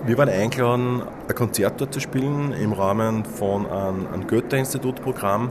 Wir waren eingeladen, ein Konzert dort zu spielen im Rahmen von einem Goethe-Institut-Programm,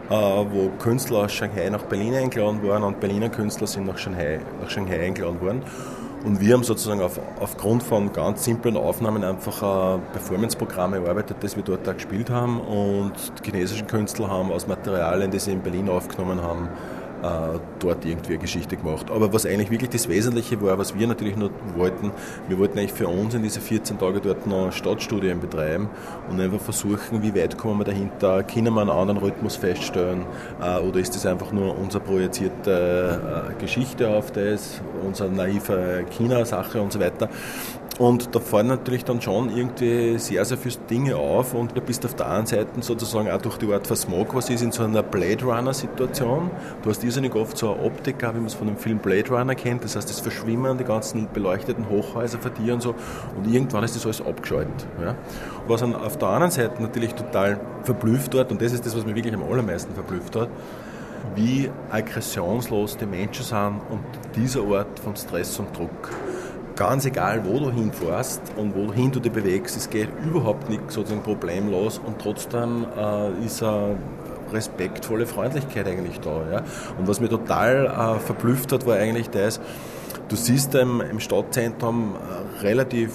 wo Künstler aus Shanghai nach Berlin eingeladen waren und Berliner Künstler sind nach Shanghai eingeladen worden. Und wir haben sozusagen aufgrund von ganz simplen Aufnahmen einfach ein Performance-Programm erarbeitet, das wir dort auch gespielt haben. Und die chinesischen Künstler haben aus Materialien, die sie in Berlin aufgenommen haben, dort irgendwie eine Geschichte gemacht. Aber was eigentlich wirklich das Wesentliche war, was wir natürlich noch wollten, wir wollten eigentlich für uns in diese 14 Tage dort noch Stadtstudien betreiben und einfach versuchen, wie weit kommen wir dahinter, können wir einen anderen Rhythmus feststellen oder ist das einfach nur unsere projizierte Geschichte auf das, unsere naive China-Sache und so weiter. Und da fallen natürlich dann schon irgendwie sehr, sehr viele Dinge auf und du bist auf der einen Seite sozusagen auch durch die Art von Smog, was ist in so einer Blade Runner-Situation. Du hast irrsinnig oft so eine Optik, wie man es von dem Film Blade Runner kennt, das heißt das Verschwimmen, die ganzen beleuchteten Hochhäuser von dir und so und irgendwann ist das alles abgeschaltet. Ja. Was dann auf der anderen Seite natürlich total verblüfft hat und das ist das, was mich wirklich am allermeisten verblüfft hat, wie aggressionslos die Menschen sind und dieser Art von Stress und Druck. Ganz egal, wo du hinfährst und wohin du dich bewegst, es geht überhaupt nicht sozusagen problemlos und trotzdem ist eine respektvolle Freundlichkeit eigentlich da. Ja? Und was mich total verblüfft hat, war eigentlich das, du siehst im Stadtzentrum relativ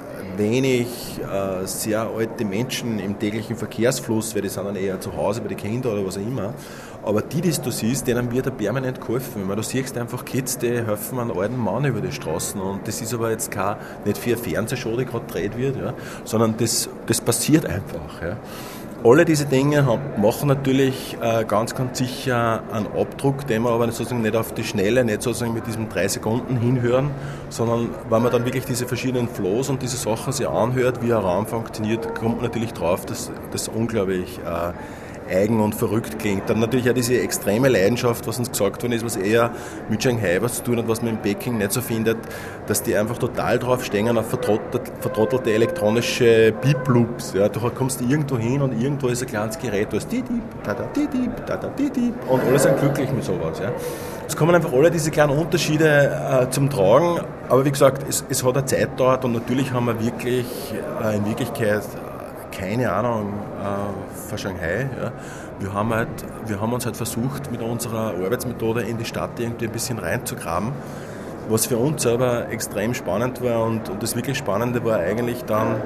wenig sehr alte Menschen im täglichen Verkehrsfluss, weil die sind dann eher zu Hause bei den Kindern oder was auch immer. Aber die du siehst, denen wird permanent geholfen. Du siehst einfach Kids, die helfen einem alten Mann über die Straßen. Und das ist aber jetzt nicht für eine Fernsehshow, die gerade gedreht wird, ja, sondern das passiert einfach. Ja. Alle diese Dinge machen natürlich ganz, ganz sicher einen Abdruck, den wir aber sozusagen nicht auf die Schnelle, nicht sozusagen mit diesen 3 Sekunden hinhören, sondern wenn man dann wirklich diese verschiedenen Flows und diese Sachen sich anhört, wie ein Raum funktioniert, kommt man natürlich drauf, dass das unglaublich eigen und verrückt klingt. Dann natürlich auch diese extreme Leidenschaft, was uns gesagt worden ist, was eher mit Shanghai was zu tun hat, was man in Peking nicht so findet, dass die einfach total drauf stehen auf vertrottelte elektronische Beep-Loops. Ja, du kommst irgendwo hin und irgendwo ist ein kleines Gerät, du hast di-diep, da-da, di-diep, da-da, di-diep und alle sind glücklich mit sowas. Ja. Es kommen einfach alle diese kleinen Unterschiede zum Tragen, aber wie gesagt, es hat eine Zeit gedauert und natürlich haben wir wirklich in Wirklichkeit keine Ahnung von Shanghai. Ja. Wir haben uns halt versucht, mit unserer Arbeitsmethode in die Stadt irgendwie ein bisschen reinzugraben, was für uns selber extrem spannend war und das wirklich Spannende war eigentlich dann,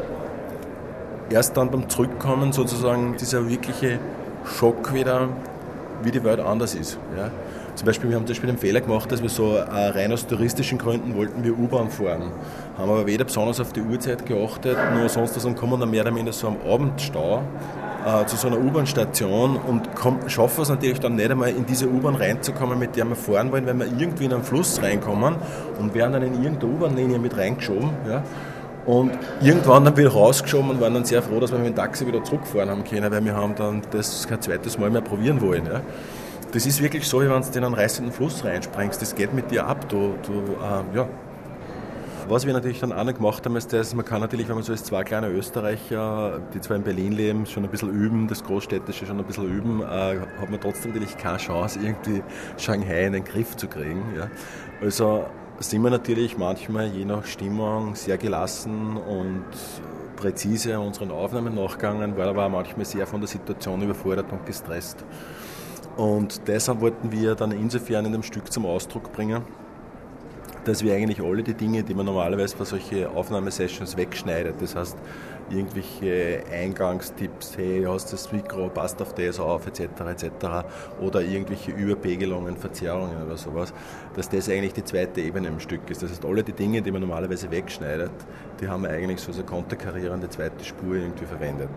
erst dann beim Zurückkommen sozusagen dieser wirkliche Schock wieder, wie die Welt anders ist. Ja. Zum Beispiel, wir haben den Fehler gemacht, dass wir so rein aus touristischen Gründen wollten wir U-Bahn fahren. Haben aber weder besonders auf die Uhrzeit geachtet, nur sonst was und kommen dann mehr oder minder so am Abendstau zu so einer U-Bahn-Station und schaffen es natürlich dann nicht einmal in diese U-Bahn reinzukommen, mit der wir fahren wollen, weil wir irgendwie in einen Fluss reinkommen und werden dann in irgendeine U-Bahn-Linie mit reingeschoben. Ja. Und irgendwann dann wieder rausgeschoben und waren dann sehr froh, dass wir mit dem Taxi wieder zurückfahren haben können, weil wir haben dann das kein zweites Mal mehr probieren wollen. Ja. Das ist wirklich so, wie wenn du in einen reißenden Fluss reinspringst. Das geht mit dir ab. Ja. Was wir natürlich dann auch noch gemacht haben, ist das, man kann natürlich, wenn man so als 2 kleine Österreicher, die zwar in Berlin leben, schon ein bisschen üben, das Großstädtische schon ein bisschen üben, hat man trotzdem natürlich keine Chance, irgendwie Shanghai in den Griff zu kriegen. Ja. Also sind wir natürlich manchmal, je nach Stimmung, sehr gelassen und präzise unseren Aufnahmen nachgegangen, weil aber auch manchmal sehr von der Situation überfordert und gestresst. Und deshalb wollten wir dann insofern in dem Stück zum Ausdruck bringen, dass wir eigentlich alle die Dinge, die man normalerweise bei solchen Aufnahmesessions wegschneidet, das heißt irgendwelche Eingangstipps, hey, hast das Mikro, passt auf das auf, etc., etc., oder irgendwelche Überpegelungen, Verzerrungen oder sowas, dass das eigentlich die zweite Ebene im Stück ist. Das heißt, alle die Dinge, die man normalerweise wegschneidet, die haben wir eigentlich so eine konterkarierende zweite Spur irgendwie verwendet.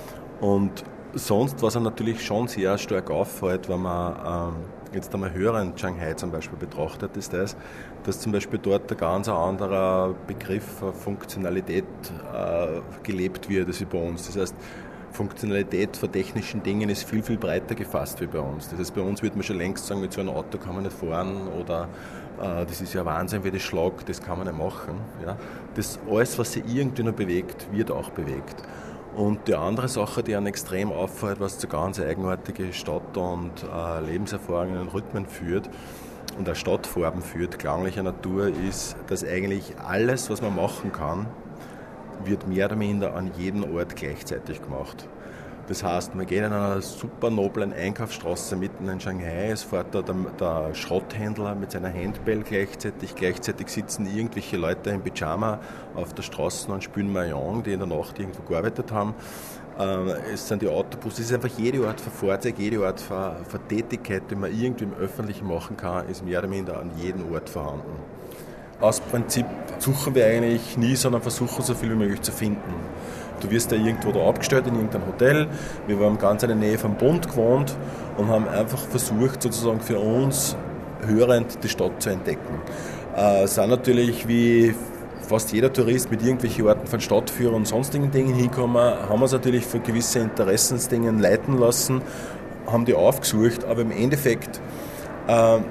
Und sonst, was er natürlich schon sehr stark auffällt, wenn man jetzt einmal höheren Shanghai zum Beispiel betrachtet, ist das, dass zum Beispiel dort ein ganz anderer Begriff Funktionalität gelebt wird als bei uns. Das heißt, Funktionalität von technischen Dingen ist viel, viel breiter gefasst wie bei uns. Das heißt, bei uns würde man schon längst sagen, mit so einem Auto kann man nicht fahren oder das ist ja Wahnsinn, wie das schlagt, das kann man nicht machen. Ja? Das alles, was sich irgendwie noch bewegt, wird auch bewegt. Und die andere Sache, die einen extrem auffällt, was zu ganz eigenartige Stadt- und Lebenserfahrungen und Rhythmen führt und auch Stadtfarben führt, klanglicher Natur, ist, dass eigentlich alles, was man machen kann, wird mehr oder minder an jedem Ort gleichzeitig gemacht. Das heißt, wir gehen in einer super noblen Einkaufsstraße mitten in Shanghai, es fährt da der Schrotthändler mit seiner Handbell gleichzeitig sitzen irgendwelche Leute im Pyjama auf der Straße und spielen Mahjong, die in der Nacht irgendwo gearbeitet haben. Es sind die Autobusse, es ist einfach jede Art von Fahrzeug, jede Art von Tätigkeit, die man irgendwie im Öffentlichen machen kann, ist mehr oder minder an jedem Ort vorhanden. Aus Prinzip suchen wir eigentlich nie, sondern versuchen so viel wie möglich zu finden. Du wirst ja irgendwo da abgestellt in irgendeinem Hotel. Wir waren ganz in der Nähe vom Bund gewohnt und haben einfach versucht, sozusagen für uns hörend die Stadt zu entdecken. Sind natürlich wie fast jeder Tourist mit irgendwelchen Orten von Stadtführern und sonstigen Dingen hinkommen, haben uns natürlich für gewisse Interessensdingen leiten lassen, haben die aufgesucht, aber im Endeffekt haben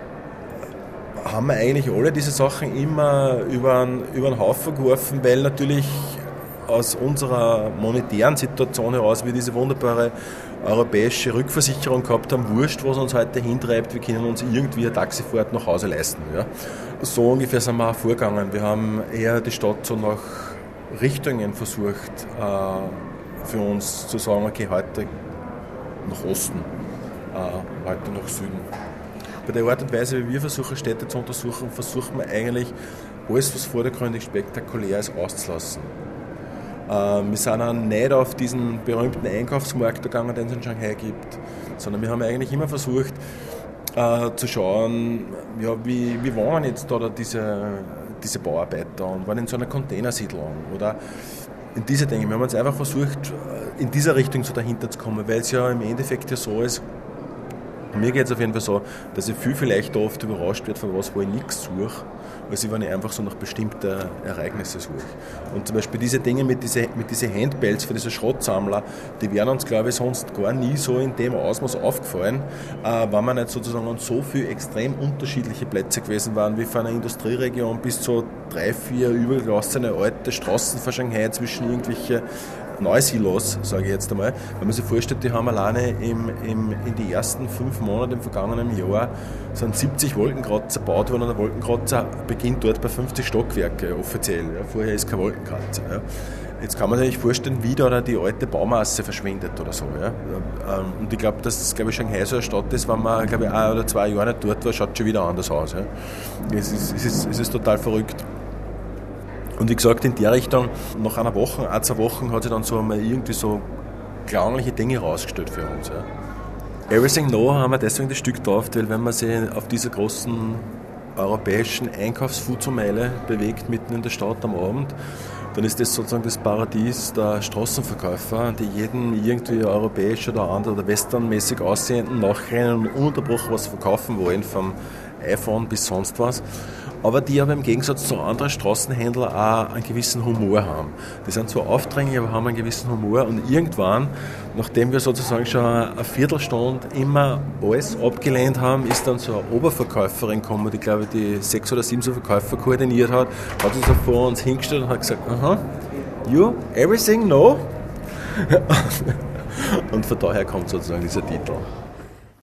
wir eigentlich alle diese Sachen immer über einen Haufen geworfen, weil natürlich aus unserer monetären Situation heraus wir diese wunderbare europäische Rückversicherung gehabt haben, wurscht, was uns heute hintreibt, wir können uns irgendwie eine Taxifahrt nach Hause leisten. Ja. So ungefähr sind wir auch vorgegangen. Wir haben eher die Stadt so nach Richtungen versucht, für uns zu sagen, okay, heute nach Osten, heute nach Süden. Bei der Art und Weise, wie wir versuchen, Städte zu untersuchen, versuchen wir eigentlich alles, was vordergründig spektakulär ist, auszulassen. Wir sind auch nicht auf diesen berühmten Einkaufsmarkt gegangen, den es in Shanghai gibt, sondern wir haben eigentlich immer versucht zu schauen, ja, wie waren jetzt da diese Bauarbeiter und waren in so einer Containersiedlung oder in diese Dinge. Wir haben uns einfach versucht, in dieser Richtung so dahinter zu kommen, weil es ja im Endeffekt ja so ist, mir geht es auf jeden Fall so, dass ich vielleicht oft überrascht werde von was, wo ich nichts suche, als wenn ich einfach so nach bestimmten Ereignissen suche. Und zum Beispiel diese Dinge mit diesen Handbells für diese Schrottsammler, die wären uns, glaube ich, sonst gar nie so in dem Ausmaß aufgefallen, wenn wir nicht sozusagen an so viele extrem unterschiedliche Plätze gewesen waren, wie von einer Industrieregion bis zu 3, 4 übergelassene alte Straßen von Shanghai zwischen irgendwelche Neusilos, sage ich jetzt einmal. Wenn man sich vorstellt, die haben alleine in die ersten 5 Monate im vergangenen Jahr sind 70 Wolkenkratzer gebaut worden und der Wolkenkratzer beginnt dort bei 50 Stockwerke offiziell. Ja. Vorher ist kein Wolkenkratzer. Ja. Jetzt kann man sich vorstellen, wie da die alte Baumasse verschwindet oder so. Ja. Und ich glaube, dass Shanghai so eine Stadt ist, wenn man, glaube ich, 1 oder 2 Jahre nicht dort war, schaut schon wieder anders aus. Ja. Es ist total verrückt. Und wie gesagt, in der Richtung, nach einer Woche, 2 Wochen, hat sich dann so einmal irgendwie so klangliche Dinge rausgestellt für uns. Ja. Everything No haben wir deswegen das Stück gekauft, weil wenn man sich auf dieser großen europäischen Einkaufsfußmeile bewegt, mitten in der Stadt am Abend, dann ist das sozusagen das Paradies der Straßenverkäufer, die jeden irgendwie europäisch oder andere oder westernmäßig aussehenden nachrennen und ununterbrochen was verkaufen wollen, vom iPhone bis sonst was. Aber die aber im Gegensatz zu anderen Straßenhändlern auch einen gewissen Humor haben. Die sind zwar aufdringlich, aber haben einen gewissen Humor und irgendwann, nachdem wir sozusagen schon eine Viertelstunde immer alles abgelehnt haben, ist dann so eine Oberverkäuferin gekommen, die glaube ich die 6 oder 7 so Verkäufer koordiniert hat sich so vor uns hingestellt und hat gesagt, you, everything, no? Und von daher kommt sozusagen dieser Titel.